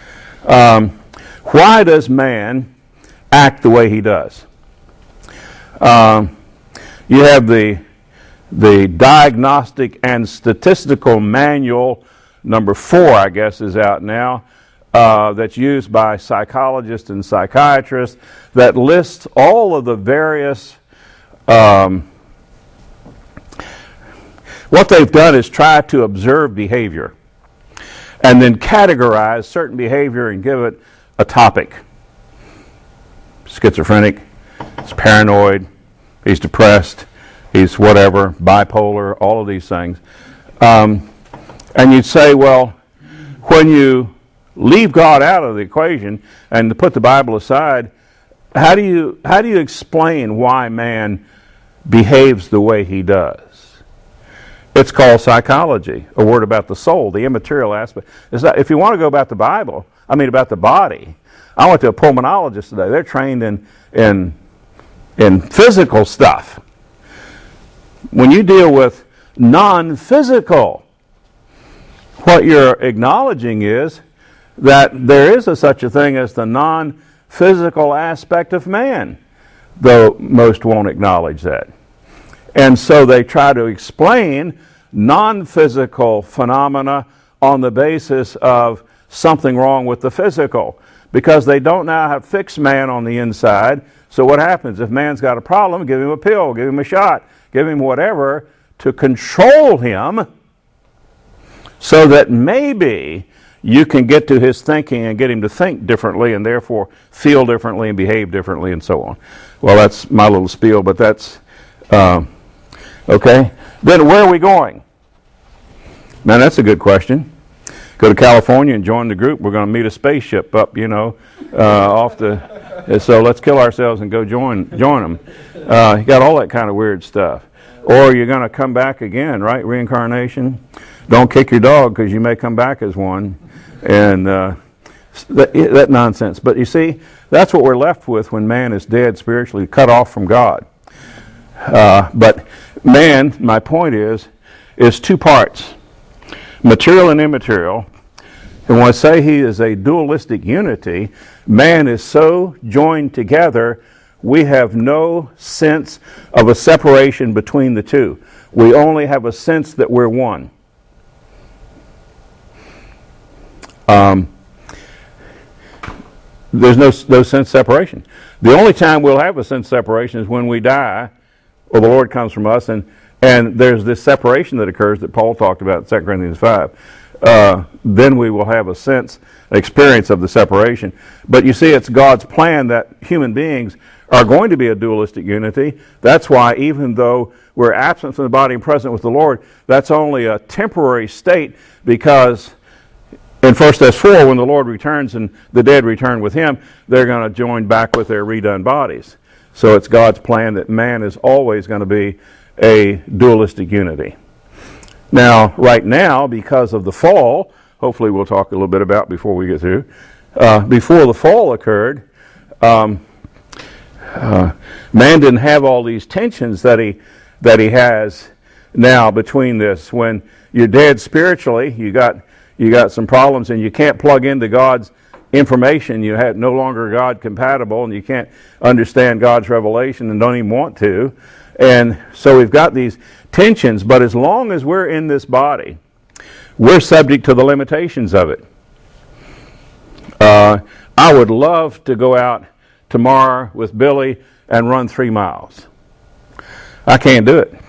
Why does man act the way he does? You have the Diagnostic and Statistical Manual, number 4, I guess, is out now, that's used by psychologists and psychiatrists, that lists all of the various... what they've done is try to observe behavior and then categorize certain behavior and give it a topic. Schizophrenic, he's paranoid, he's depressed, he's whatever, bipolar, all of these things. And you'd say, well, when you leave God out of the equation and to put the Bible aside, how do you explain why man behaves the way he does? It's called psychology, a word about the soul, the immaterial aspect. It's not, if you want to go about the Bible, about the body, I went to a pulmonologist today. They're trained in physical stuff. When you deal with non-physical, what you're acknowledging is that there is such a thing as the non-physical aspect of man, though most won't acknowledge that. And so they try to explain non-physical phenomena on the basis of something wrong with the physical, because they don't now have fixed man on the inside. So what happens? If man's got a problem, give him a pill, give him a shot, give him whatever to control him, so that maybe you can get to his thinking and get him to think differently and therefore feel differently and behave differently and so on. Well, that's my little spiel, but that's okay. Then where are we going? Now, that's a good question. Go to California and join the group. We're going to meet a spaceship up, off the... So let's kill ourselves and go join them. You got all that kind of weird stuff. Or you're going to come back again, right? Reincarnation. Don't kick your dog because you may come back as one. And that nonsense. But you see, that's what we're left with when man is dead spiritually, cut off from God. But man, my point is two parts, material and immaterial. And when I say he is a dualistic unity, man is so joined together, we have no sense of a separation between the two. We only have a sense that we're one. There's no sense of separation. The only time we'll have a sense of separation is when we die, or the Lord comes from us, and there's this separation that occurs that Paul talked about in 2 Corinthians 5. Then we will have a experience of the separation. But you see, it's God's plan that human beings are going to be a dualistic unity. That's why even though we're absent from the body and present with the Lord, that's only a temporary state, because in 1 Thess 4, when the Lord returns and the dead return with him, they're going to join back with their redone bodies. So it's God's plan that man is always going to be a dualistic unity. Now, right now, because of the fall, hopefully we'll talk a little bit about before we get through, before the fall occurred, man didn't have all these tensions that he has now between this. When you're dead spiritually, you got some problems, and you can't plug into God's information. You have no longer God compatible, and you can't understand God's revelation and don't even want to. And so we've got these tensions, but as long as we're in this body, we're subject to the limitations of it. I would love to go out tomorrow with Billy and run 3 miles. I can't do it.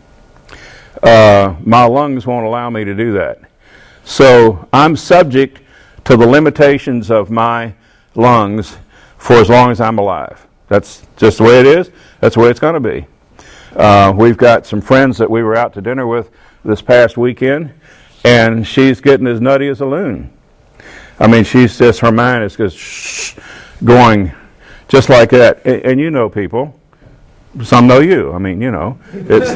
My lungs won't allow me to do that. So I'm subject to the limitations of my lungs for as long as I'm alive. That's just the way it is. That's the way it's going to be. We've got some friends that we were out to dinner with this past weekend, and she's getting as nutty as a loon. She's just, her mind is just going just like that. And you know people. Some know you. It's,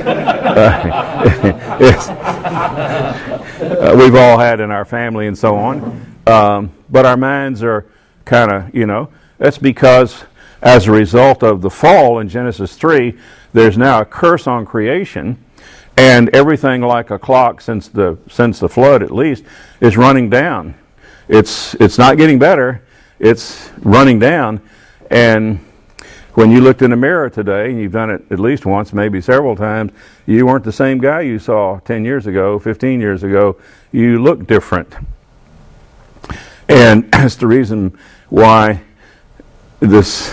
we've all had in our family and so on. But our minds are kind of, that's because as a result of the fall in Genesis 3, there's now a curse on creation, and everything like a clock since the flood at least is running down. It's not getting better. It's running down. And when you looked in the mirror today, and you've done it at least once, maybe several times, you weren't the same guy you saw 10 years ago, 15 years ago. You look different. And that's the reason why this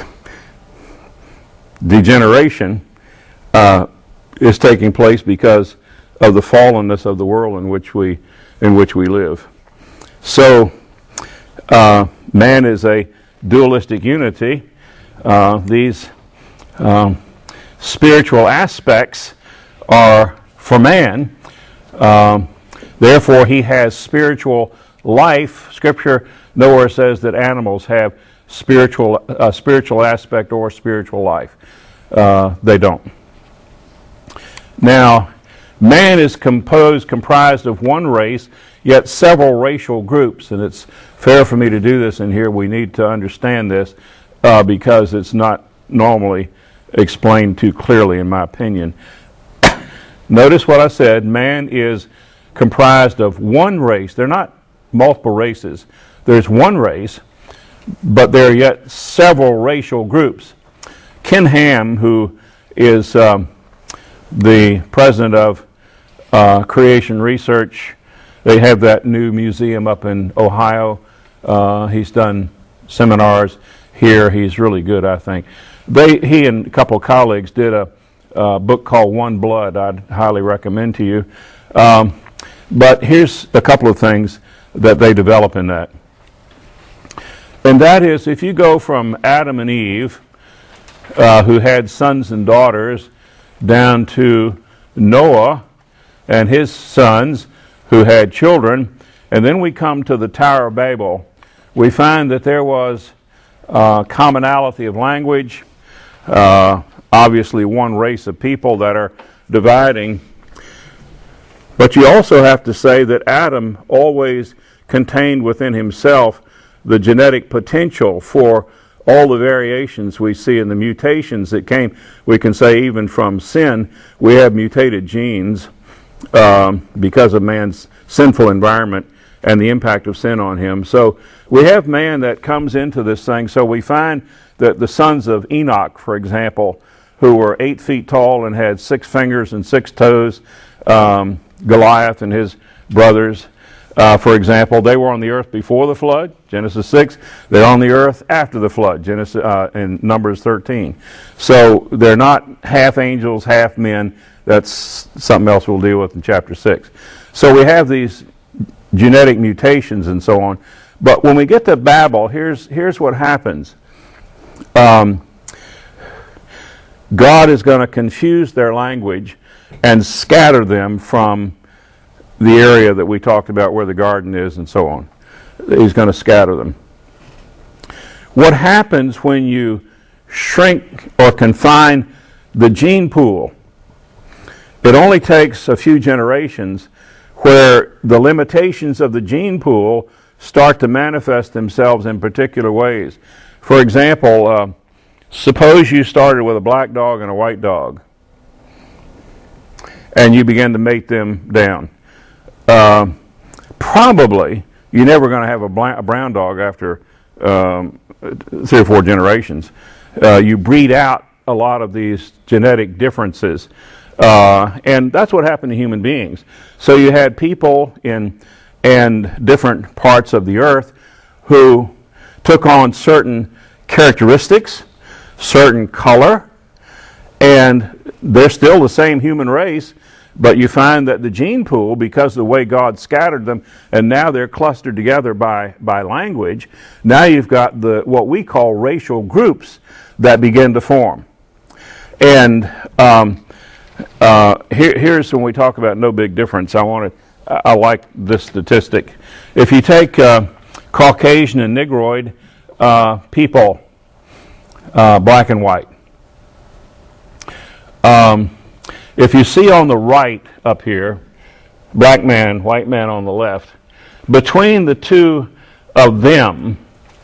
degeneration is taking place, because of the fallenness of the world in which we live. So man is a dualistic unity. These spiritual aspects are for man. Therefore, he has spiritual life. Scripture nowhere says that animals have spiritual aspect or spiritual life. They don't. Now, man is comprised of one race, yet several racial groups. And it's fair for me to do this in here. We need to understand this because it's not normally explained too clearly, in my opinion. Notice what I said. Man is comprised of one race. They're not multiple races. There's one race, but there are yet several racial groups. Ken Ham, who is the president of Creation Research, they have that new museum up in Ohio. He's done seminars here. He's really good, I think. He and a couple of colleagues did a book called One Blood. I'd highly recommend to you. But here's a couple of things that they develop in that. And that is, if you go from Adam and Eve, who had sons and daughters, down to Noah and his sons, who had children, and then we come to the Tower of Babel, we find that there was commonality of language, obviously one race of people that are dividing. But you also have to say that Adam always contained within himself the genetic potential for all the variations we see in the mutations that came. We can say even from sin, we have mutated genes because of man's sinful environment and the impact of sin on him. So we have man that comes into this thing. So we find that the sons of Enoch, for example, who were 8 feet tall and had 6 fingers and 6 toes, Goliath and his brothers, for example, they were on the earth before the flood, Genesis 6. They're on the earth after the flood, Genesis in Numbers 13. So they're not half angels, half men. That's something else we'll deal with in chapter 6. So we have these genetic mutations and so on. But when we get to Babel, here's what happens. God is going to confuse their language and scatter them from the area that we talked about where the garden is and so on. He's going to scatter them. What happens when you shrink or confine the gene pool? It only takes a few generations where the limitations of the gene pool start to manifest themselves in particular ways. For example, suppose you started with a black dog and a white dog, and you began to mate them down. Probably you're never going to have a brown dog after 3 or 4 generations. You breed out a lot of these genetic differences, and that's what happened to human beings. So you had people in different parts of the earth who took on certain characteristics, certain color, and they're still the same human race. But you find that the gene pool, because of the way God scattered them, and now they're clustered together by language, now you've got what we call racial groups that begin to form. And here's when we talk about no big difference. I like this statistic. If you take Caucasian and Negroid people, black and white, if you see on the right up here, black man, white man on the left, between the two of them,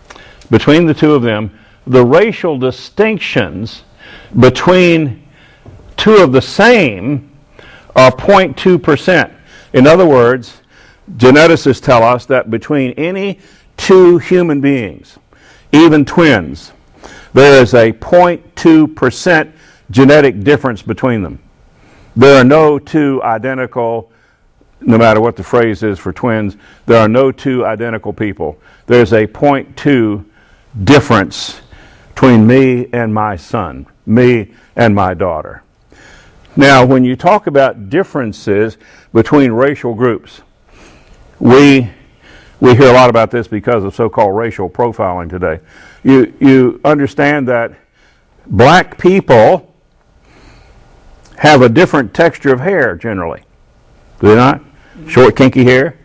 the racial distinctions between two of the same are 0.2%. In other words, geneticists tell us that between any 2 human beings, even twins, there is a 0.2% genetic difference between them. There are no 2 identical, no matter what the phrase is for twins, there are no 2 identical people. There's a 0.2 difference between me and my son, me and my daughter. Now, when you talk about differences between racial groups, we hear a lot about this because of so-called racial profiling today. You understand that black people have a different texture of hair generally. Do they not? Short, kinky hair.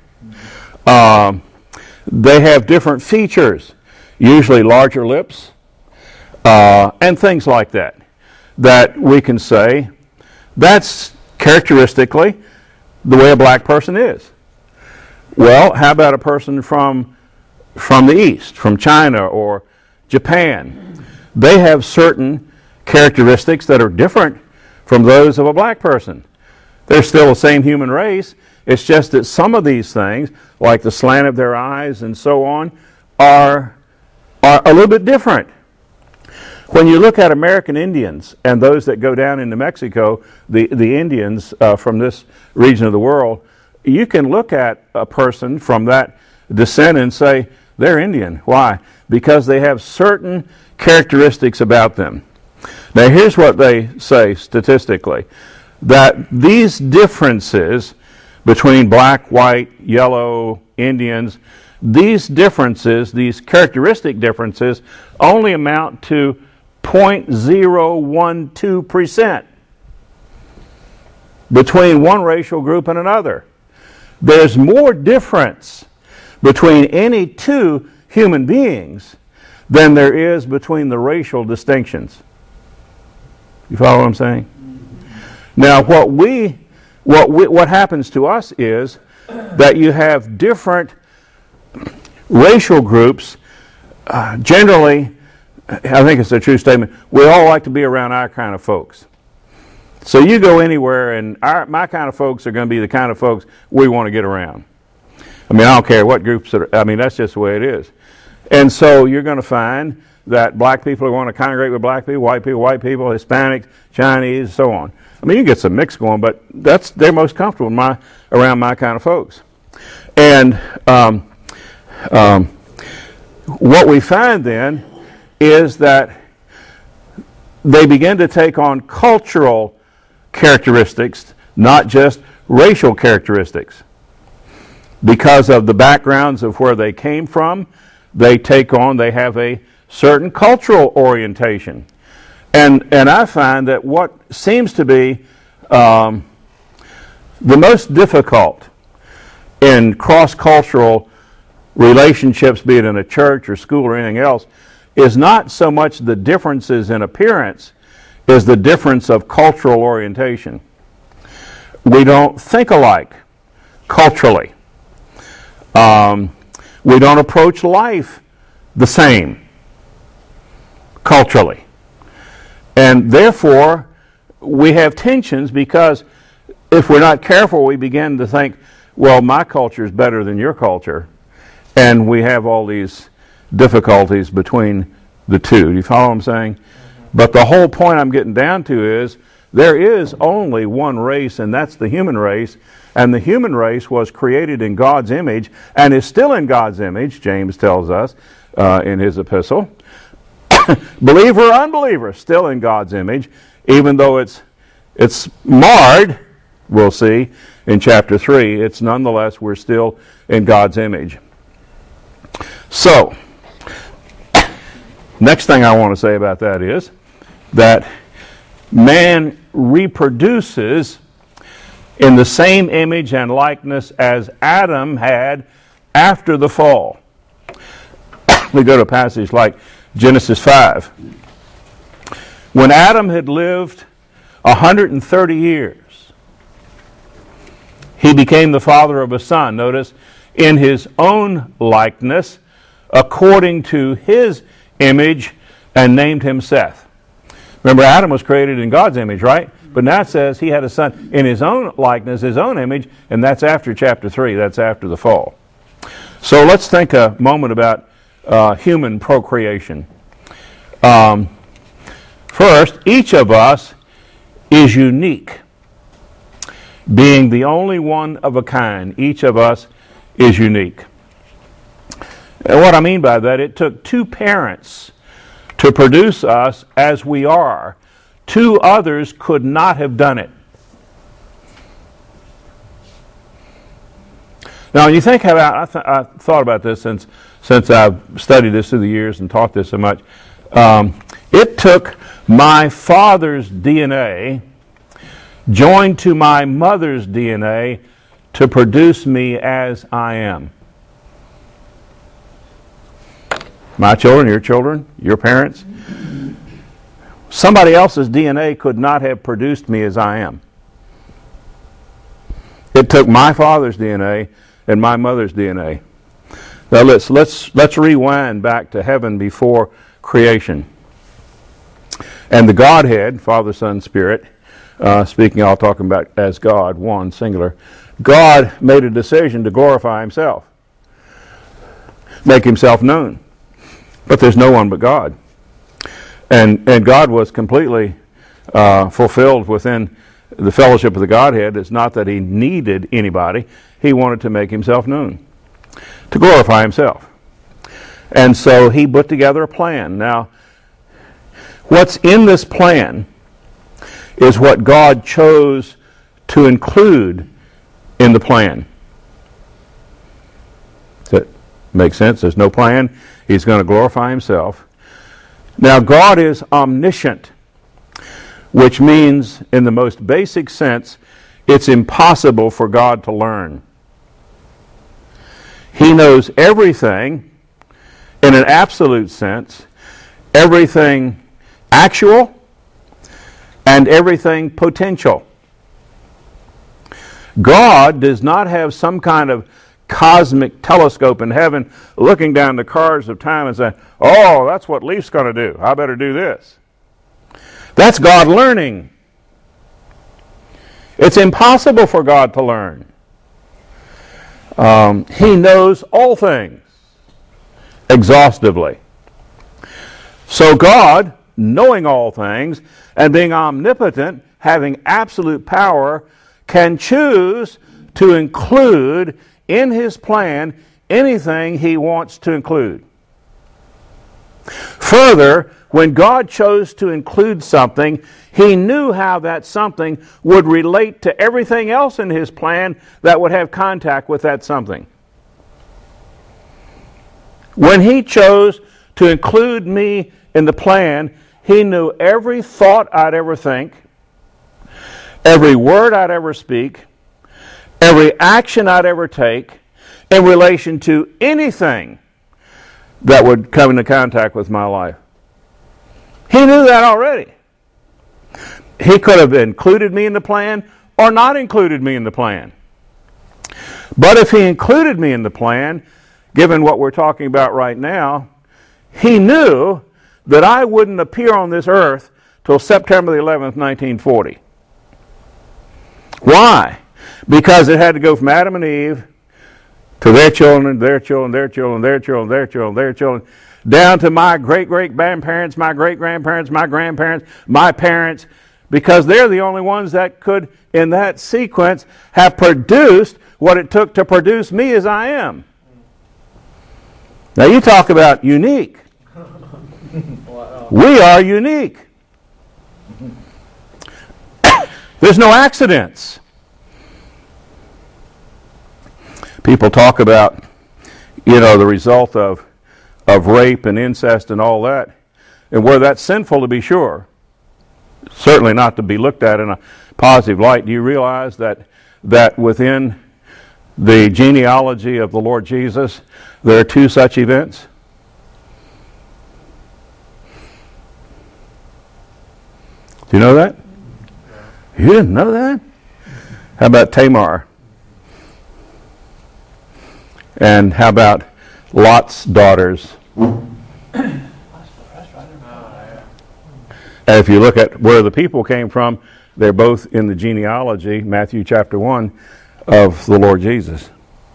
They have different features, usually larger lips, and things like that, that we can say that's characteristically the way a black person is. Well, how about a person from the East, from China or Japan? They have certain characteristics that are different from those of a black person. They're still the same human race. It's just that some of these things, like the slant of their eyes and so on, are a little bit different. When you look at American Indians and those that go down into Mexico, the Indians from this region of the world, you can look at a person from that descent and say, they're Indian. Why? Because they have certain characteristics about them. Now here's what they say statistically, that these differences between black, white, yellow, Indians, these differences, these characteristic differences, only amount to 0.012% between one racial group and another. There's more difference between any two human beings than there is between the racial distinctions. You follow what I'm saying? Now, what happens to us is that you have different racial groups. Generally, I think it's a true statement, we all like to be around our kind of folks. So you go anywhere and my kind of folks are going to be the kind of folks we want to get around. I mean, I don't care what groups that's just the way it is. And so you're going to find that black people are going to congregate with black people, white people, Hispanics, Chinese, so on. I mean, you get some mix going, but they're most comfortable around my kind of folks. And what we find then is that they begin to take on cultural characteristics, not just racial characteristics. Because of the backgrounds of where they came from, they have a certain cultural orientation. And I find that what seems to be the most difficult in cross-cultural relationships, be it in a church or school or anything else, is not so much the differences in appearance as the difference of cultural orientation. We don't think alike culturally. We don't approach life the same culturally. And therefore, we have tensions because if we're not careful, we begin to think, well, my culture is better than your culture. And we have all these difficulties between the two. Do you follow what I'm saying? But the whole point I'm getting down to is there is only one race, and that's the human race. And the human race was created in God's image and is still in God's image, James tells us in his epistle. Believer or unbeliever, still in God's image, even though it's marred, we'll see in chapter 3, it's nonetheless, we're still in God's image. So, next thing I want to say about that is that man reproduces in the same image and likeness as Adam had after the fall. We go to a passage like Genesis 5. When Adam had lived 130 years, he became the father of a son, notice, in his own likeness, according to his image, and named him Seth. Remember, Adam was created in God's image, right? But now it says he had a son in his own likeness, his own image, and that's after chapter 3. That's after the fall. So let's think a moment about human procreation. First, each of us is unique. Being the only one of a kind, each of us is unique. And what I mean by that, it took two parents to produce us as we are. Two others could not have done it. Now, when you think about, I thought about this since I've studied this through the years and taught this so much. It took my father's DNA joined to my mother's DNA to produce me as I am. My children, your parents. Somebody else's DNA could not have produced me as I am. It took my father's DNA and my mother's DNA. Now let's rewind back to heaven before creation. And the Godhead, Father, Son, Spirit, speaking, I'll talk about as God, one, singular. God made a decision to glorify himself, make himself known. But there's no one but God. And God was completely fulfilled within the fellowship of the Godhead. It's not that he needed anybody. He wanted to make himself known, to glorify himself. And so he put together a plan. Now, what's in this plan is what God chose to include in the plan. Does that make sense? There's no plan. He's going to glorify himself. Now, God is omniscient, which means, in the most basic sense, it's impossible for God to learn. He knows everything in an absolute sense, everything actual and everything potential. God does not have some kind of cosmic telescope in heaven looking down the cars of time and saying, oh, that's what Leaf's going to do. I better do this. That's God learning. It's impossible for God to learn. He knows all things exhaustively. So God, knowing all things and being omnipotent, having absolute power, can choose to include in his plan anything he wants to include. Further, when God chose to include something, he knew how that something would relate to everything else in his plan that would have contact with that something. When he chose to include me in the plan, he knew every thought I'd ever think, every word I'd ever speak, every action I'd ever take in relation to anything that would come into contact with my life. He knew that already. He could have included me in the plan or not included me in the plan. But if he included me in the plan, given what we're talking about right now, he knew that I wouldn't appear on this earth till September the 11th, 1940. Why? Because it had to go from Adam and Eve to their children, their children, their children, their children, their children, their children, down to my great-great-grandparents, my great-grandparents, my grandparents, my parents, because they're the only ones that could, in that sequence, have produced what it took to produce me as I am. Now you talk about unique. Wow. We are unique. There's no accidents. People talk about, the result of rape and incest and all that, and where that's sinful, to be sure, certainly not to be looked at in a positive light. Do you realize that within the genealogy of the Lord Jesus, there are two such events? Do you know that? You didn't know that? How about Tamar? And how about Lot's daughters? And if you look at where the people came from, they're both in the genealogy, Matthew chapter 1, of the Lord Jesus.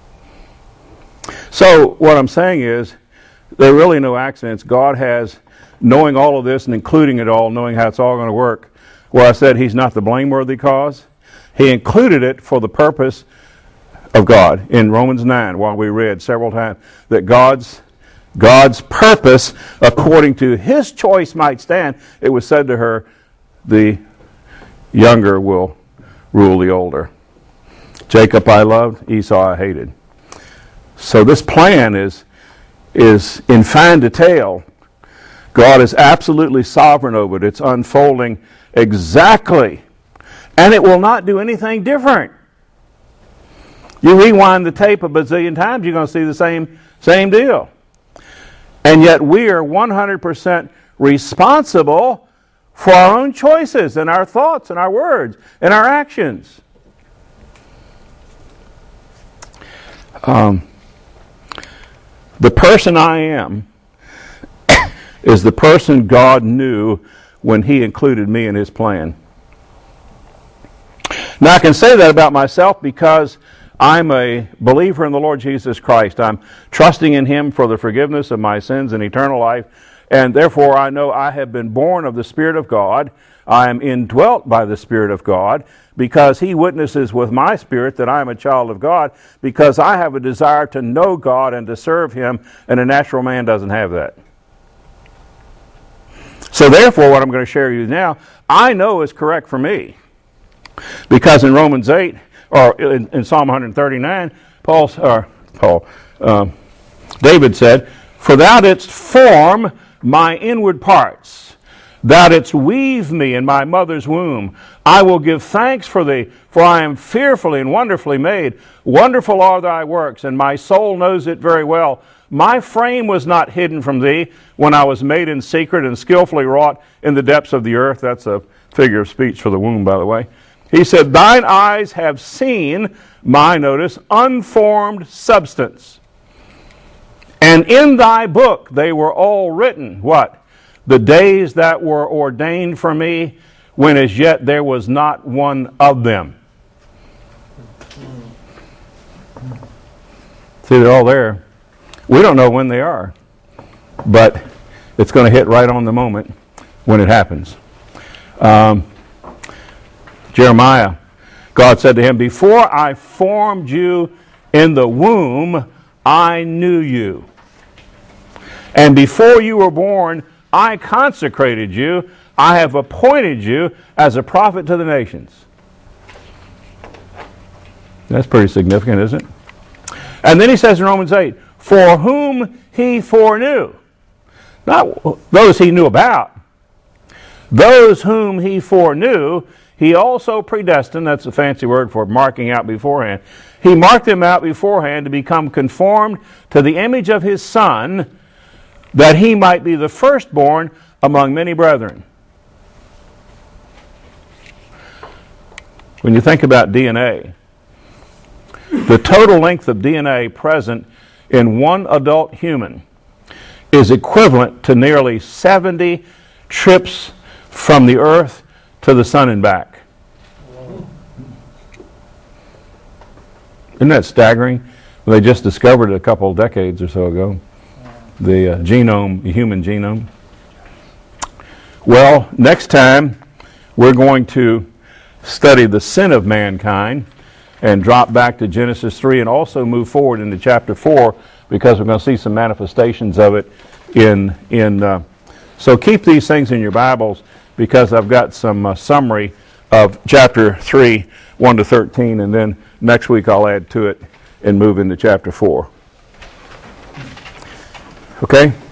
So what I'm saying is, there are really no accidents. God has, knowing all of this and including it all, knowing how it's all going to work, where I said he's not the blameworthy cause, he included it for the purpose of God. In Romans 9, while we read several times, that God's purpose, according to his choice, might stand. It was said to her, the younger will rule the older. Jacob I loved, Esau I hated. So this plan is in fine detail. God is absolutely sovereign over it. It's unfolding exactly And it will not do anything different. You rewind the tape a bazillion times, you're going to see the same deal. And yet we are 100% responsible for our own choices and our thoughts and our words and our actions. The person I am is the person God knew when He included me in His plan. Now I can say that about myself because I'm a believer in the Lord Jesus Christ. I'm trusting in Him for the forgiveness of my sins and eternal life. And therefore I know I have been born of the Spirit of God. I am indwelt by the Spirit of God because He witnesses with my spirit that I am a child of God, because I have a desire to know God and to serve Him, and a natural man doesn't have that. So therefore what I'm going to share with you now, I know is correct for me. Because in Romans 8, or in Psalm 139, David said, "For thou didst form my inward parts. Thou didst weave me in my mother's womb. I will give thanks for thee, for I am fearfully and wonderfully made. Wonderful are thy works, and my soul knows it very well. My frame was not hidden from thee when I was made in secret and skillfully wrought in the depths of the earth." That's a figure of speech for the womb, by the way. He said, "Thine eyes have seen my," notice, "unformed substance. And in thy book they were all written," what? "The days that were ordained for me, when as yet there was not one of them." See, they're all there. We don't know when they are, but it's going to hit right on the moment when it happens. Jeremiah, God said to him, "Before I formed you in the womb, I knew you. And before you were born, I consecrated you. I have appointed you as a prophet to the nations." That's pretty significant, isn't it? And then he says in Romans 8, "For whom He foreknew," not those He knew about, "those whom He foreknew, He also predestined," that's a fancy word for marking out beforehand. "He marked them out beforehand to become conformed to the image of His Son, that He might be the firstborn among many brethren." When you think about DNA, the total length of DNA present in one adult human is equivalent to nearly 70 trips from the earth to the sun and back. Isn't that staggering? They just discovered it a couple of decades or so ago. The genome, the human genome. Well, next time we're going to study the sin of mankind and drop back to Genesis 3 and also move forward into chapter 4, because we're going to see some manifestations of it so keep these things in your Bibles, because I've got some summary of chapter 3, 1 to 13, and then next week I'll add to it and move into chapter 4. Okay?